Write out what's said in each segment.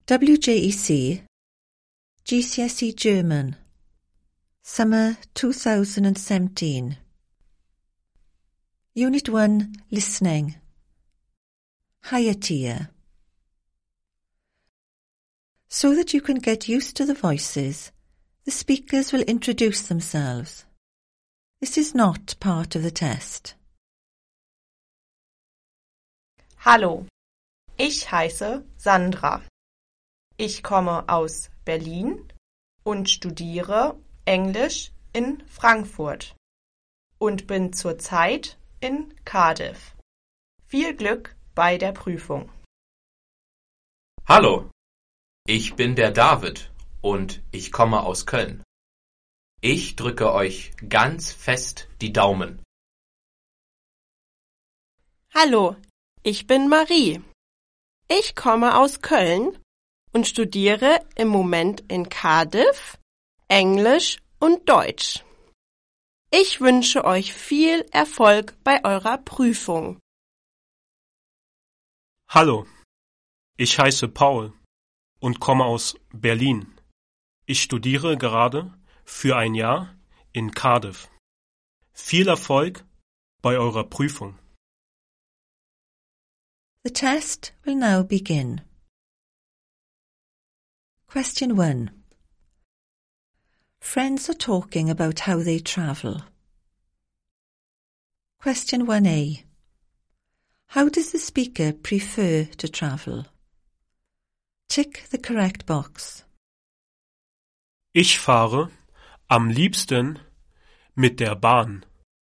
WJEC GCSE German Summer 2017 Unit 1 Listening Higher Tier. So that you can get used to the voices, the speakers will introduce themselves. This is not part of the test. Hallo, ich heiße Sandra. Ich komme aus Berlin und studiere Englisch in Frankfurt und bin zurzeit in Cardiff. Viel Glück bei der Prüfung. Hallo, ich bin der David und ich komme aus Köln. Ich drücke euch ganz fest die Daumen. Hallo, ich bin Marie. Ich komme aus Köln und studiere im Moment in Cardiff Englisch und Deutsch. Ich wünsche euch viel Erfolg bei eurer Prüfung. Hallo, ich heiße Paul und komme aus Berlin. Ich studiere gerade für ein Jahr in Cardiff. Viel Erfolg bei eurer Prüfung. The test will now begin. Question 1. Friends are talking about how they travel. Question 1a. How does the speaker prefer to travel? Tick the correct box. Ich fahre am liebsten mit der Bahn.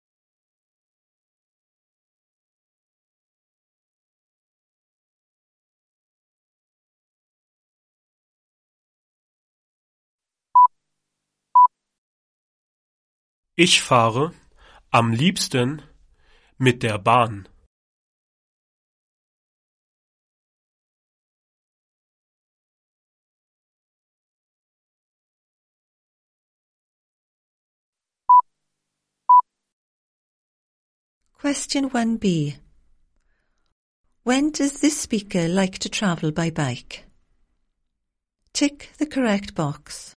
Ich fahre am liebsten mit der Bahn. Question 1b. When does this speaker like to travel by bike? Tick the correct box.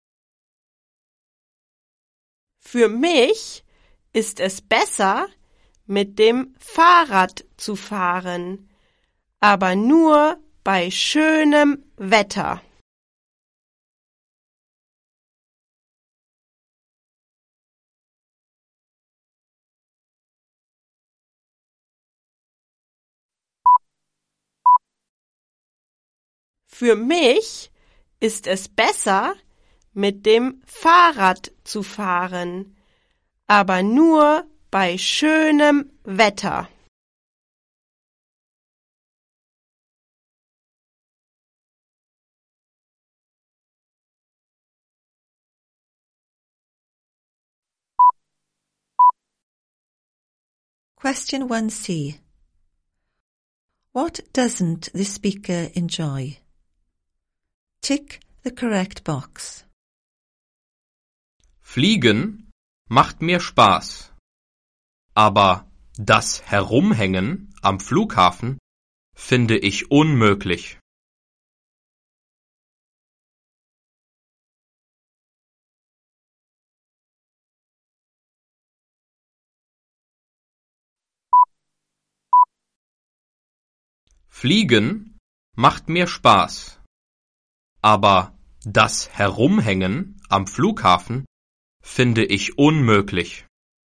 Für mich ist es besser, mit dem Fahrrad zu fahren, aber nur bei schönem Wetter. Für mich ist es besser, mit dem Fahrrad zu fahren, aber nur bei schönem Wetter. Question 1c. What doesn't the speaker enjoy? Tick the correct box. Fliegen macht mir Spaß, aber das Herumhängen am Flughafen finde ich unmöglich. Fliegen macht mir Spaß, aber das Herumhängen am Flughafen finde ich unmöglich.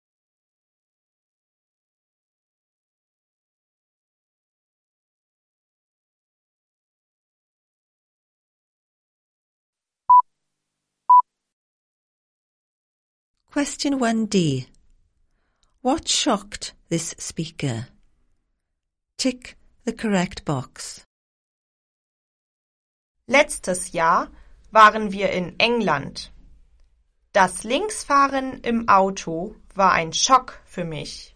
Question 1d. What shocked this speaker? Tick the correct box. Letztes Jahr waren wir in England. Das Linksfahren im Auto war ein Schock für mich.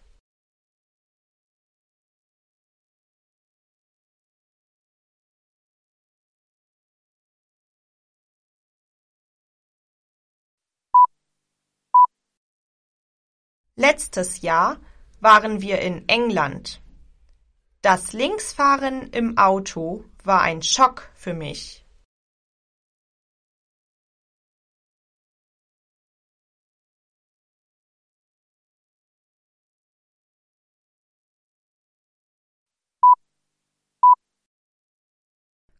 Letztes Jahr waren wir in England. Das Linksfahren im Auto war ein Schock für mich.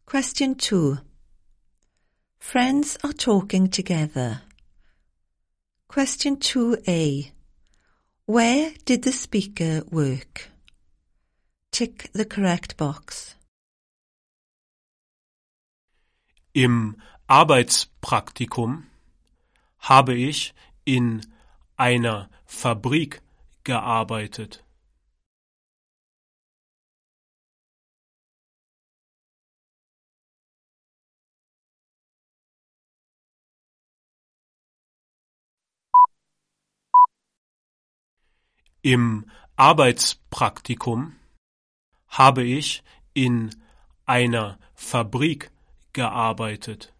Question 2. Friends are talking together. Question 2a. Where did the speaker work? Tick the correct box. Im Arbeitspraktikum habe ich in einer Fabrik gearbeitet. Im Arbeitspraktikum habe ich in einer Fabrik gearbeitet.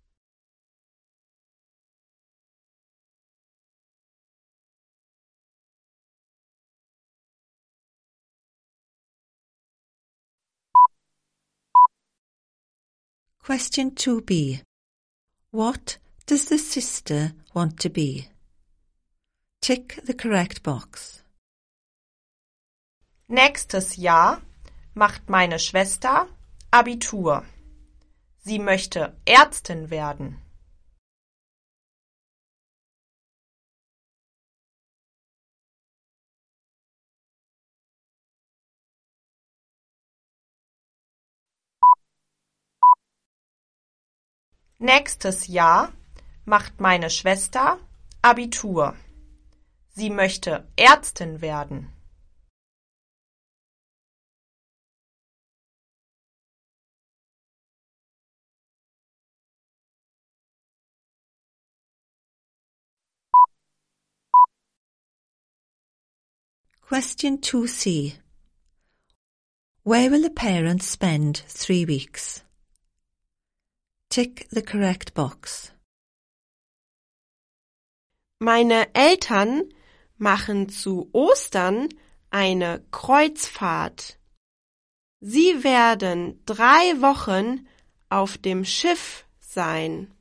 Question 2b. What does the sister want to be? Tick the correct box. Nächstes Jahr macht meine Schwester Abitur. Sie möchte Ärztin werden. Nächstes Jahr macht meine Schwester Abitur. Sie möchte Ärztin werden. Question 2c. Where will the parents spend 3 weeks? Tick the correct box. Meine Eltern machen zu Ostern eine Kreuzfahrt. Sie werden 3 Wochen auf dem Schiff sein.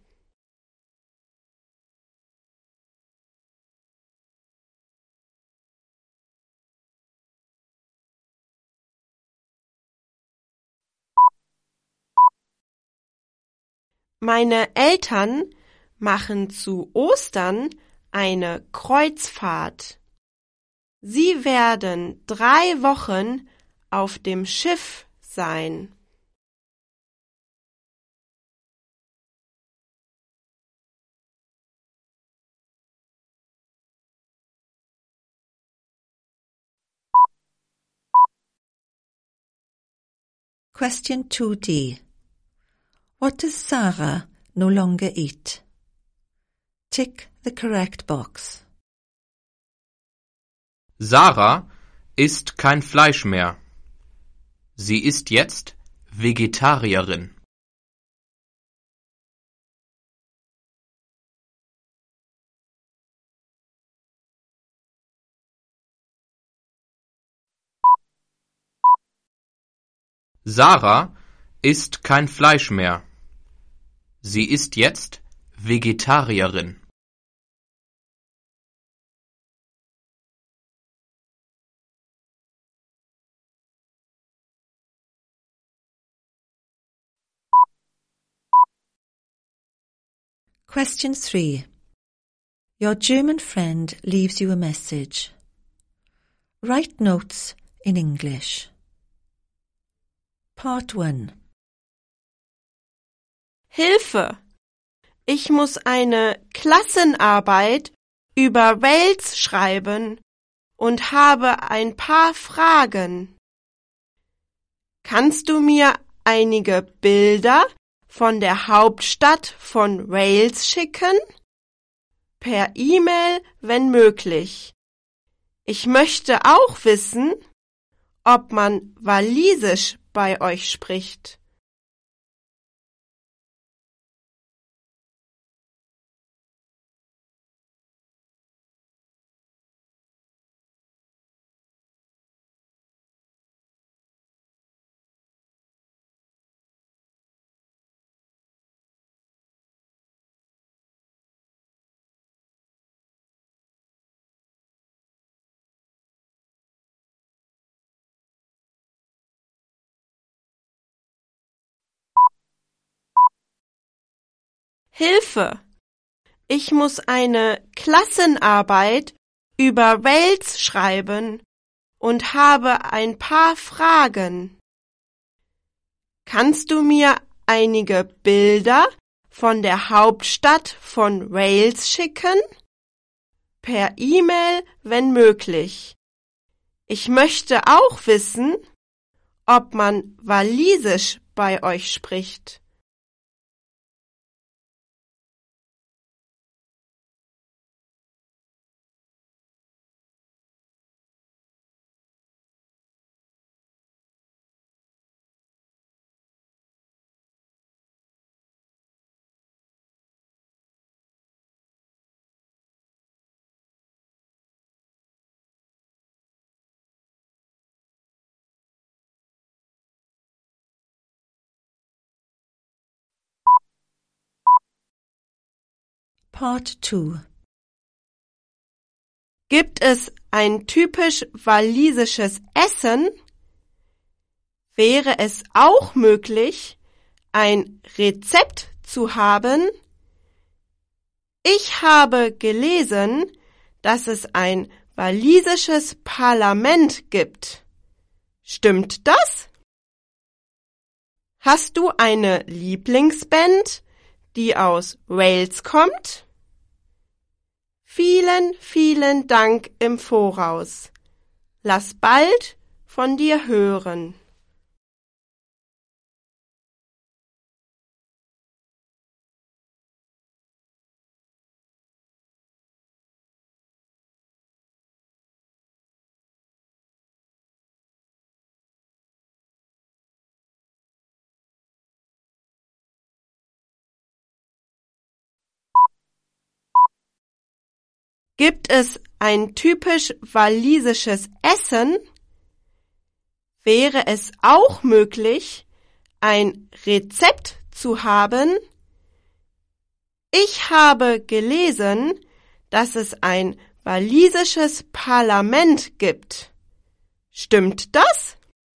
Meine Eltern machen zu Ostern eine Kreuzfahrt. Sie werden 3 Wochen auf dem Schiff sein. Question 2d. What does Sarah no longer eat? Tick the correct box. Sarah isst kein Fleisch mehr. Sie ist jetzt Vegetarierin. Sarah isst kein Fleisch mehr. Sie ist jetzt Vegetarierin. Question 3. Your German friend leaves you a message. Write notes in English. Part 1. Hilfe! Ich muss eine Klassenarbeit über Wales schreiben und habe ein paar Fragen. Kannst du mir einige Bilder von der Hauptstadt von Wales schicken? Per E-Mail, wenn möglich. Ich möchte auch wissen, ob man Walisisch bei euch spricht. Hilfe! Ich muss eine Klassenarbeit über Wales schreiben und habe ein paar Fragen. Kannst du mir einige Bilder von der Hauptstadt von Wales schicken? Per E-Mail, wenn möglich. Ich möchte auch wissen, ob man Walisisch bei euch spricht. Part 2. Gibt es ein typisch walisisches Essen? Wäre es auch möglich, ein Rezept zu haben? Ich habe gelesen, dass es ein walisisches Parlament gibt. Stimmt das? Hast du eine Lieblingsband, die aus Wales kommt? Vielen, vielen Dank im Voraus. Lass bald von dir hören. Gibt es ein typisch walisisches Essen? Wäre es auch möglich, ein Rezept zu haben? Ich habe gelesen, dass es ein walisisches Parlament gibt. Stimmt das?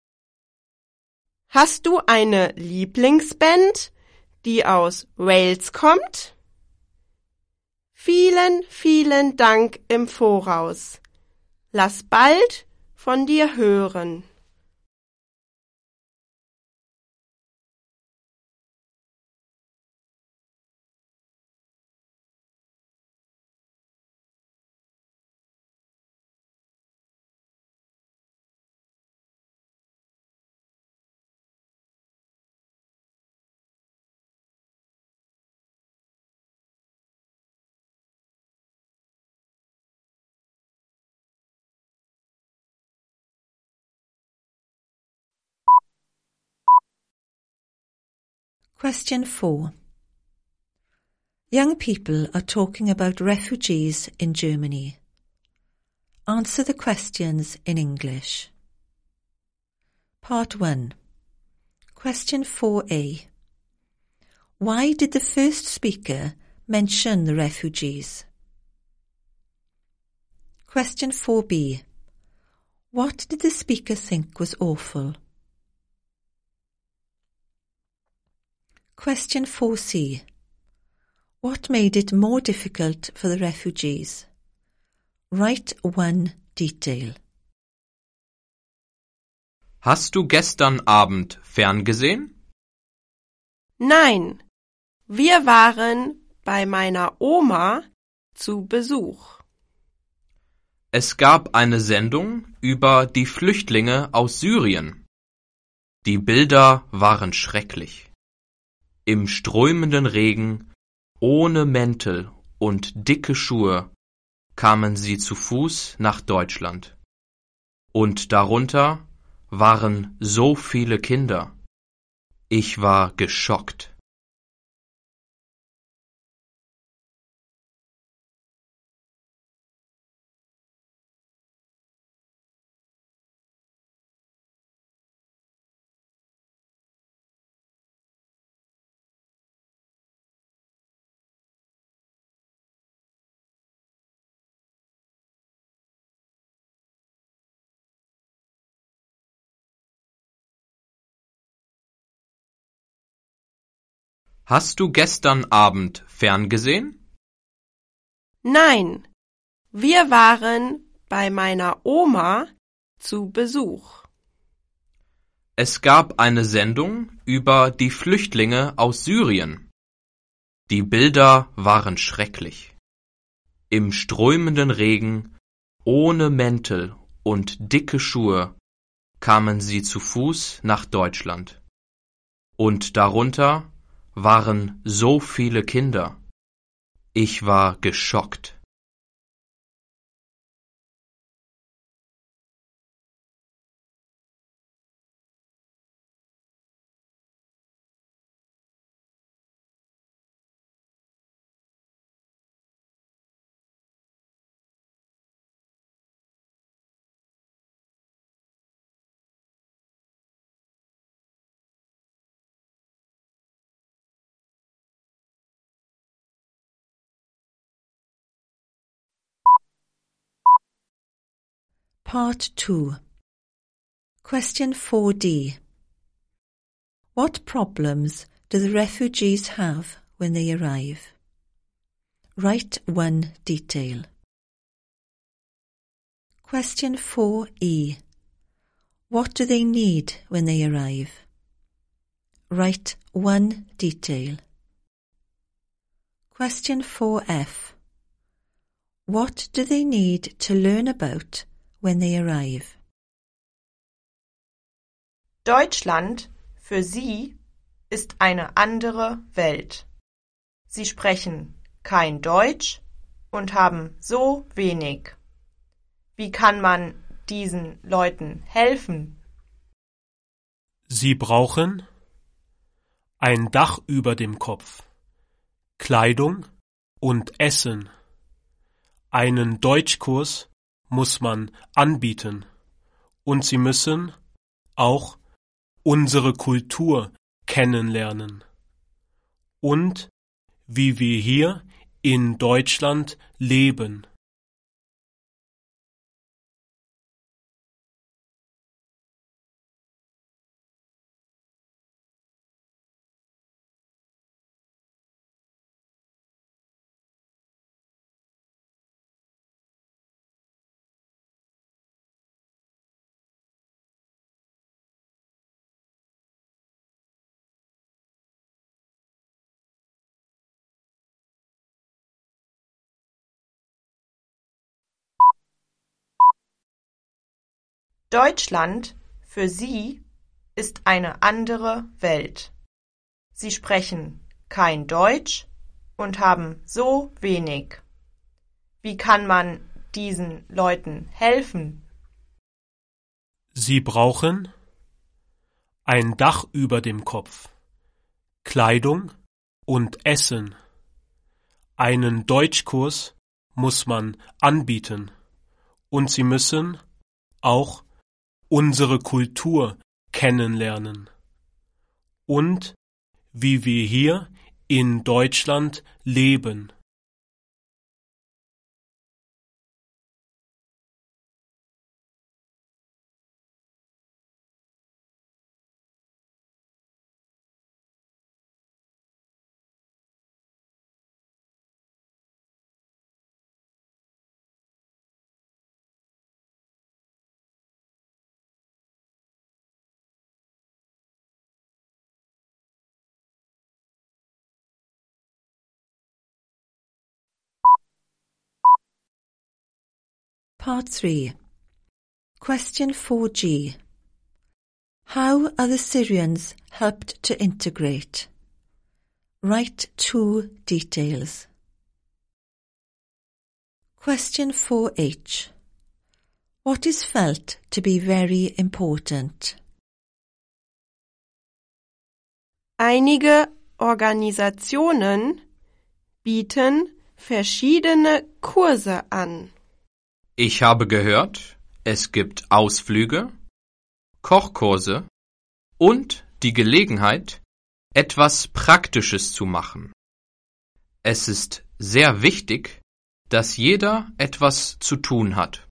Hast du eine Lieblingsband, die aus Wales kommt? Vielen, vielen Dank im Voraus. Lass bald von dir hören. Question 4. Young people are talking about refugees in Germany. Answer the questions in English. Part 1. Question 4a. Why did the first speaker mention the refugees? Question 4b. What did the speaker think was awful? Question 4c. What made it more difficult for the refugees? Write one detail. Hast du gestern Abend ferngesehen? Nein, wir waren bei meiner Oma zu Besuch. Es gab eine Sendung über die Flüchtlinge aus Syrien. Die Bilder waren schrecklich. Im strömenden Regen, ohne Mäntel und dicke Schuhe, kamen sie zu Fuß nach Deutschland. Und darunter waren so viele Kinder. Ich war geschockt. Hast du gestern Abend ferngesehen? Nein, wir waren bei meiner Oma zu Besuch. Es gab eine Sendung über die Flüchtlinge aus Syrien. Die Bilder waren schrecklich. Im strömenden Regen, ohne Mäntel und dicke Schuhe, kamen sie zu Fuß nach Deutschland. Und darunter waren so viele Kinder. Ich war geschockt. Part 2. Question 4D. What problems do the refugees have when they arrive? Write one detail. Question 4E. What do they need when they arrive? Write one detail. Question 4F. What do they need to learn about when they arrive? Deutschland für Sie ist eine andere Welt. Sie sprechen kein Deutsch und haben so wenig. Wie kann man diesen Leuten helfen? Sie brauchen ein Dach über dem Kopf, Kleidung und Essen. Einen Deutschkurs muss man anbieten und sie müssen auch unsere Kultur kennenlernen und wie wir hier in Deutschland leben. Deutschland für Sie ist eine andere Welt. Sie sprechen kein Deutsch und haben so wenig. Wie kann man diesen Leuten helfen? Sie brauchen ein Dach über dem Kopf, Kleidung und Essen. Einen Deutschkurs muss man anbieten und sie müssen auch unsere Kultur kennenlernen und wie wir hier in Deutschland leben. Part 3. Question 4G. How are the Syrians helped to integrate? Write two details. Question 4H. What is felt to be very important? Einige Organisationen bieten verschiedene Kurse an. Ich habe gehört, es gibt Ausflüge, Kochkurse und die Gelegenheit, etwas Praktisches zu machen. Es ist sehr wichtig, dass jeder etwas zu tun hat.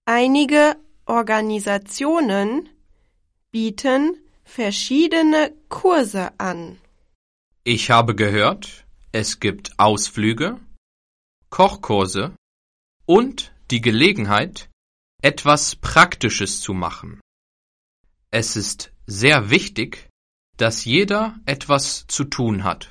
Einige Organisationen bieten verschiedene Kurse an. Ich habe gehört, es gibt Ausflüge, Kochkurse und die Gelegenheit, etwas Praktisches zu machen. Es ist sehr wichtig, dass jeder etwas zu tun hat.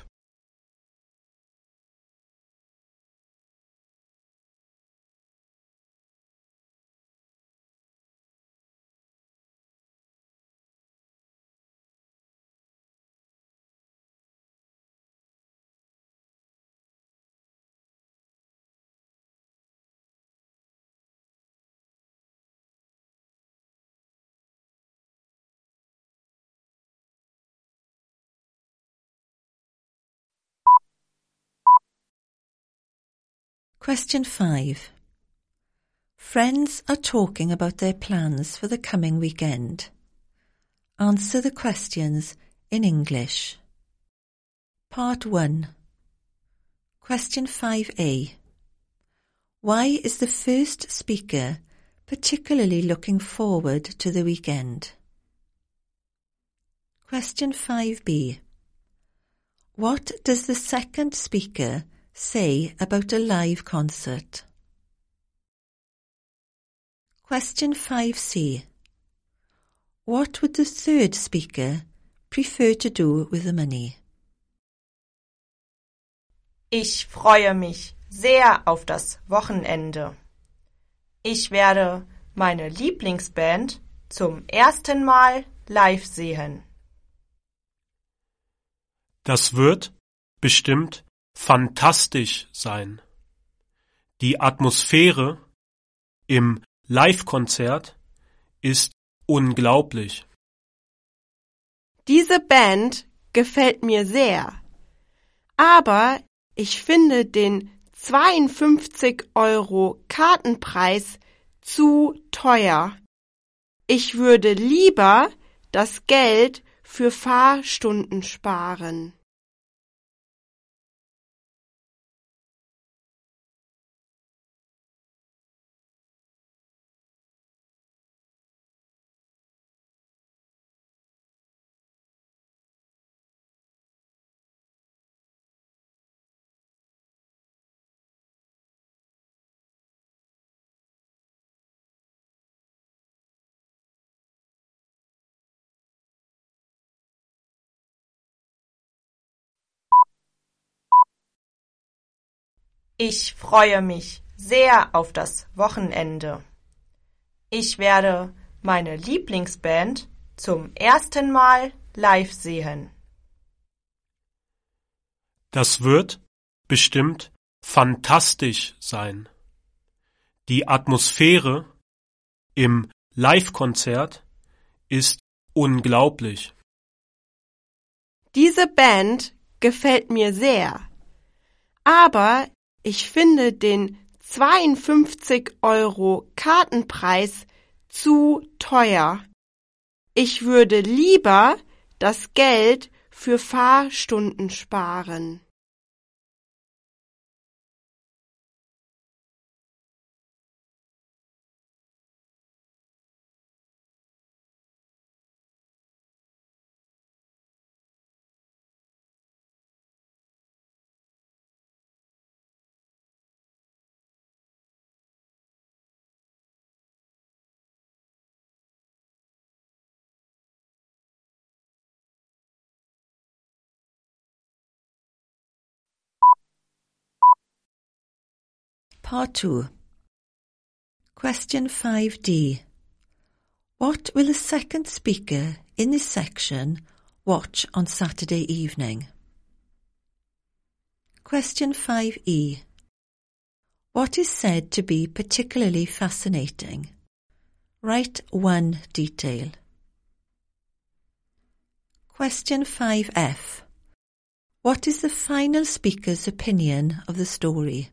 Question 5. Friends are talking about their plans for the coming weekend. Answer the questions in English. Part 1. Question 5a. Why is the first speaker particularly looking forward to the weekend? Question 5b. What does the second speaker say about a live concert? Question 5c. What would the third speaker prefer to do with the money? Ich freue mich sehr auf das Wochenende. Ich werde meine Lieblingsband zum ersten Mal live sehen. Das wird bestimmt fantastisch sein. Die Atmosphäre im Live-Konzert ist unglaublich. Diese Band gefällt mir sehr, aber ich finde den 52 € Kartenpreis zu teuer. Ich würde lieber das Geld für Fahrstunden sparen. Ich freue mich sehr auf das Wochenende. Ich werde meine Lieblingsband zum ersten Mal live sehen. Das wird bestimmt fantastisch sein. Die Atmosphäre im Live-Konzert ist unglaublich. Diese Band gefällt mir sehr, aber ich finde den 52 € Kartenpreis zu teuer. Ich würde lieber das Geld für Fahrstunden sparen. Part 2. Question 5d. What will the second speaker in this section watch on Saturday evening? Question 5e. What is said to be particularly fascinating? Write one detail. Question 5f. What is the final speaker's opinion of the story?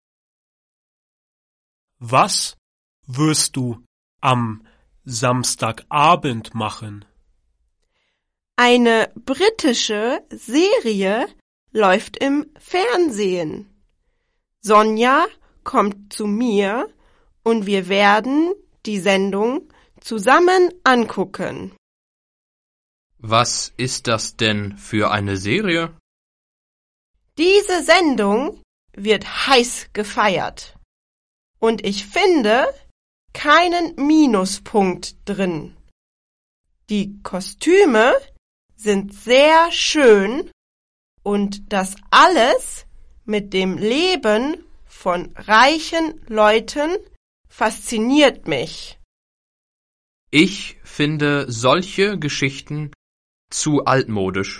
Was wirst du am Samstagabend machen? Eine britische Serie läuft im Fernsehen. Sonja kommt zu mir und wir werden die Sendung zusammen angucken. Was ist das denn für eine Serie? Diese Sendung wird heiß gefeiert. Und ich finde keinen Minuspunkt drin. Die Kostüme sind sehr schön und das alles mit dem Leben von reichen Leuten fasziniert mich. Ich finde solche Geschichten zu altmodisch.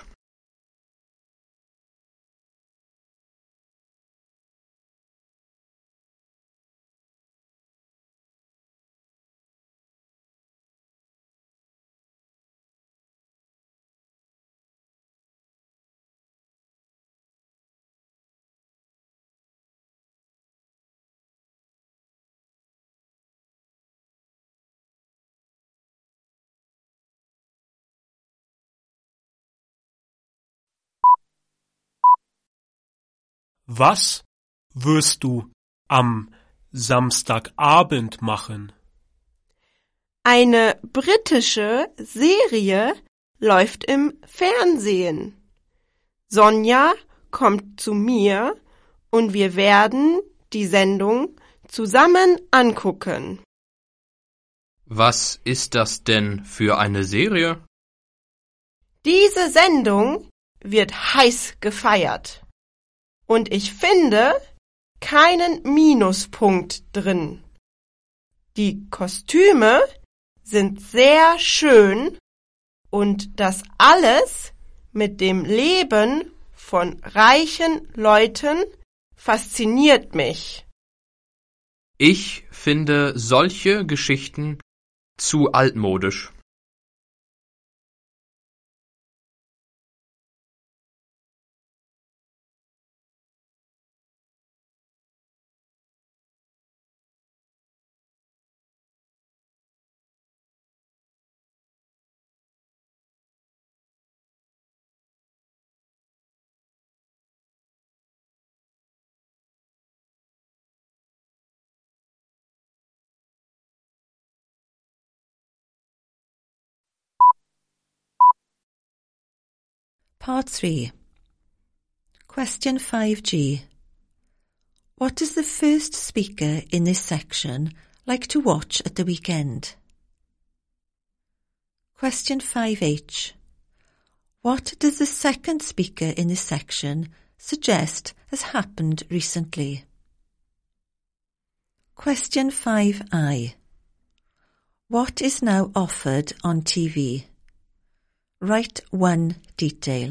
Was wirst du am Samstagabend machen? Eine britische Serie läuft im Fernsehen. Sonja kommt zu mir und wir werden die Sendung zusammen angucken. Was ist das denn für eine Serie? Diese Sendung wird heiß gefeiert. Und ich finde keinen Minuspunkt drin. Die Kostüme sind sehr schön und das alles mit dem Leben von reichen Leuten fasziniert mich. Ich finde solche Geschichten zu altmodisch. Part 3. Question 5G. What is the first speaker in this section like to watch at the weekend? Question 5H. What does the second speaker in this section suggest has happened recently? Question 5I. What is now offered on TV? Write one detail.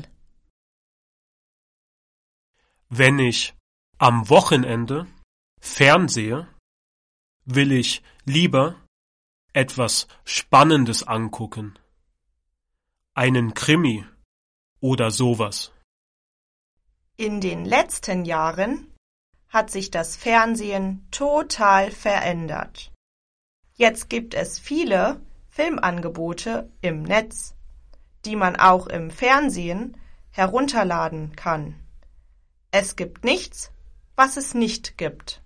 Wenn ich am Wochenende fernsehe, will ich lieber etwas Spannendes angucken. Einen Krimi oder sowas. In den letzten Jahren hat sich das Fernsehen total verändert. Jetzt gibt es viele Filmangebote im Netz, die man auch im Fernsehen herunterladen kann. Es gibt nichts, was es nicht gibt.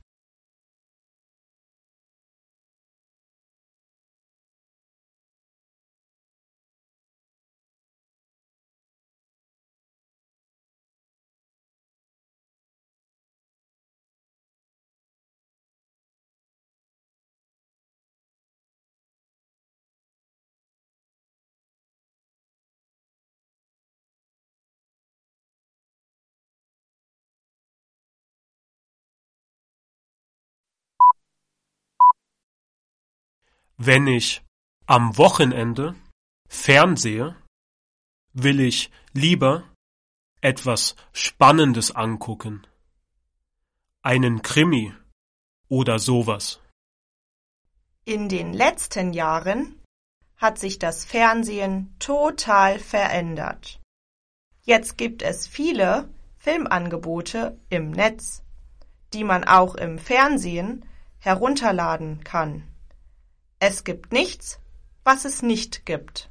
Wenn ich am Wochenende fernsehe, will ich lieber etwas Spannendes angucken. Einen Krimi oder sowas. In den letzten Jahren hat sich das Fernsehen total verändert. Jetzt gibt es viele Filmangebote im Netz, die man auch im Fernsehen herunterladen kann. Es gibt nichts, was es nicht gibt.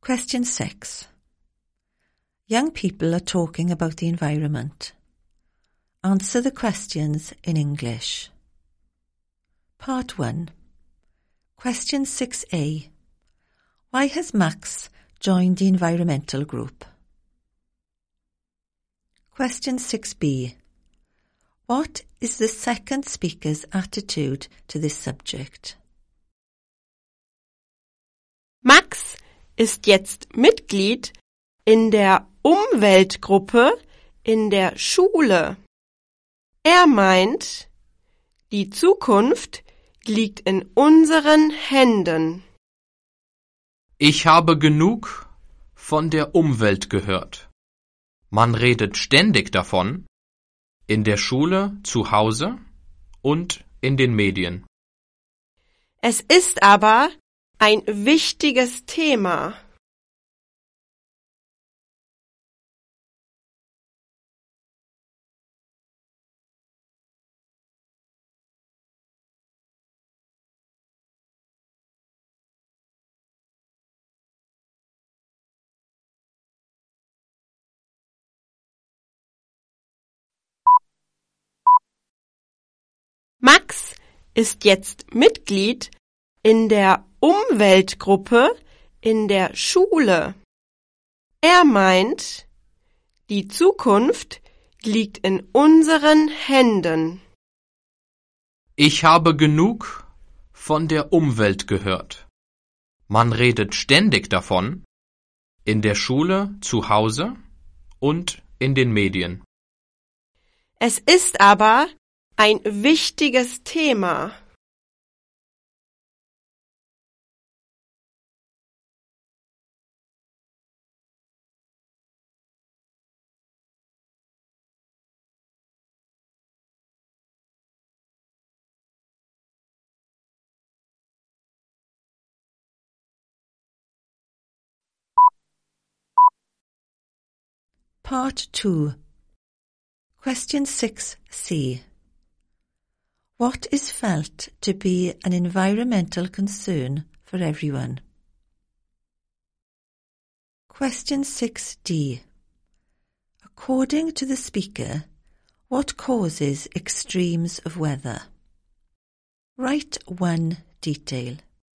Question 6. Young people are talking about the environment. Answer the questions in English. Part 1. Question 6a. Why has Max joined the environmental group? Question 6b. What is the second speaker's attitude to this subject? Max ist jetzt Mitglied in der Umweltgruppe in der Schule. Er meint, die Zukunft liegt in unseren Händen. Ich habe genug von der Umwelt gehört. Man redet ständig davon, in der Schule, zu Hause und in den Medien. Es ist aber ein wichtiges Thema. Max ist jetzt Mitglied in der Umweltgruppe in der Schule. Er meint, die Zukunft liegt in unseren Händen. Ich habe genug von der Umwelt gehört. Man redet ständig davon, in der Schule, zu Hause und in den Medien. Es ist aber ein wichtiges Thema. Part 2. Question 6c. What is felt to be an environmental concern for everyone? Question 6d. According to the speaker, what causes extremes of weather? Write one detail.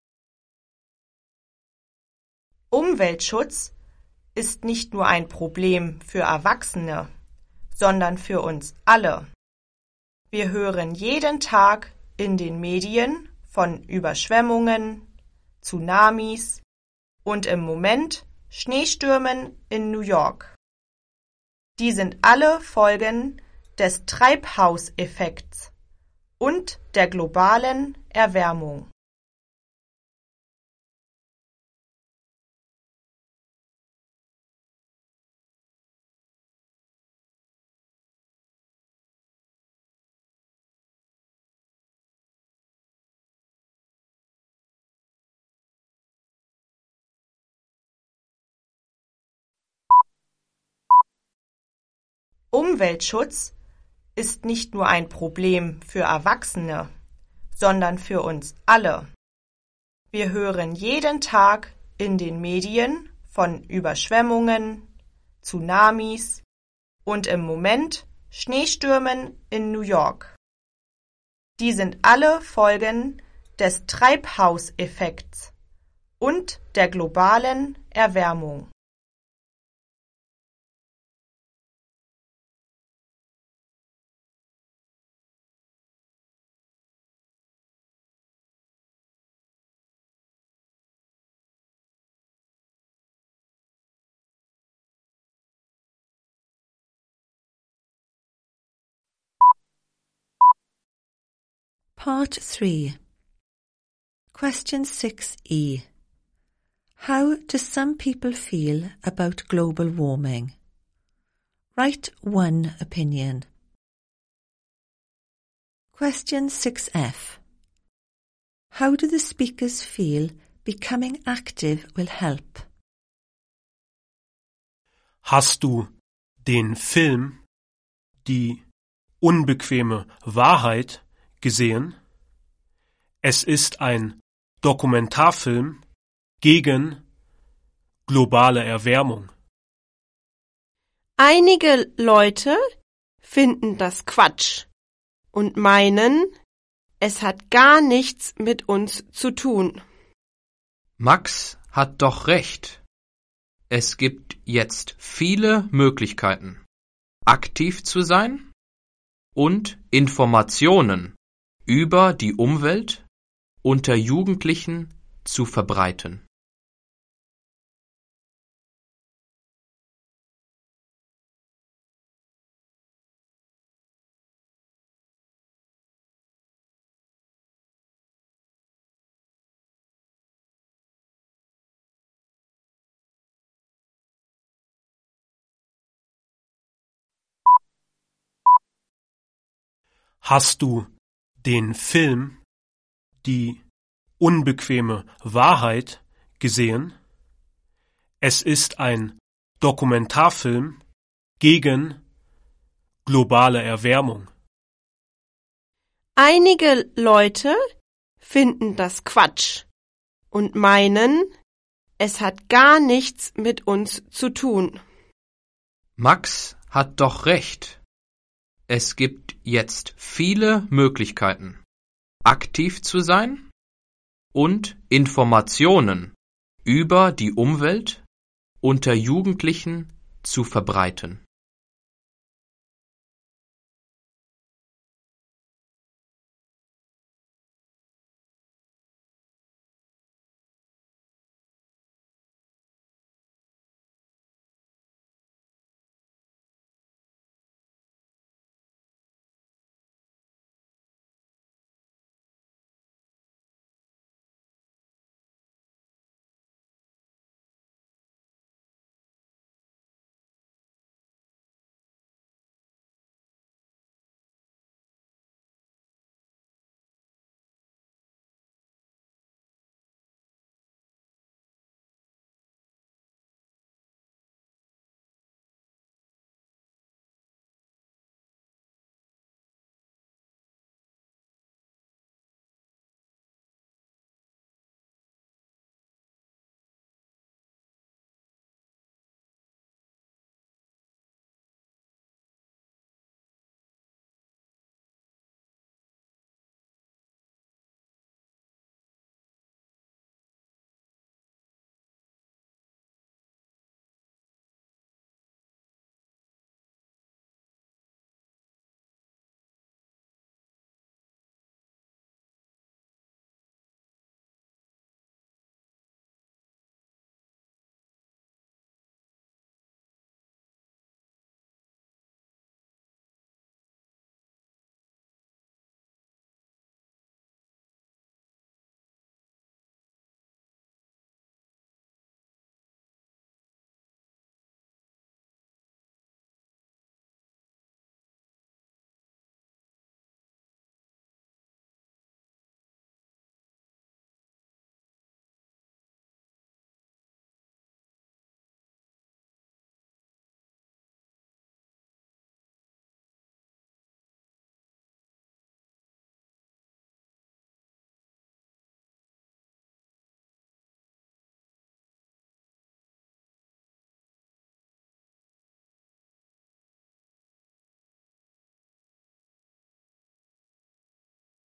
Umweltschutz ist nicht nur ein Problem für Erwachsene, sondern für uns alle. Wir hören jeden Tag in den Medien von Überschwemmungen, Tsunamis und im Moment Schneestürmen in New York. Die sind alle Folgen des Treibhauseffekts und der globalen Erwärmung. Umweltschutz ist nicht nur ein Problem für Erwachsene, sondern für uns alle. Wir hören jeden Tag in den Medien von Überschwemmungen, Tsunamis und im Moment Schneestürmen in New York. Die sind alle Folgen des Treibhauseffekts und der globalen Erwärmung. Part 3. Question 6e. How do some people feel about global warming? Write one opinion. Question 6f. How do the speakers feel becoming active will help? Hast du den Film Die unbequeme Wahrheit gesehen? Es ist ein Dokumentarfilm gegen globale Erwärmung. Einige Leute finden das Quatsch und meinen, es hat gar nichts mit uns zu tun. Max hat doch recht. Es gibt jetzt viele Möglichkeiten, aktiv zu sein und Informationen über die Umwelt unter Jugendlichen zu verbreiten. Hast du den Film Die unbequeme Wahrheit gesehen? Es ist ein Dokumentarfilm gegen globale Erwärmung. Einige Leute finden das Quatsch und meinen, es hat gar nichts mit uns zu tun. Max hat doch recht. Es gibt jetzt viele Möglichkeiten, aktiv zu sein und Informationen über die Umwelt unter Jugendlichen zu verbreiten.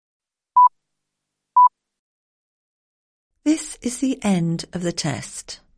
This is the end of the test.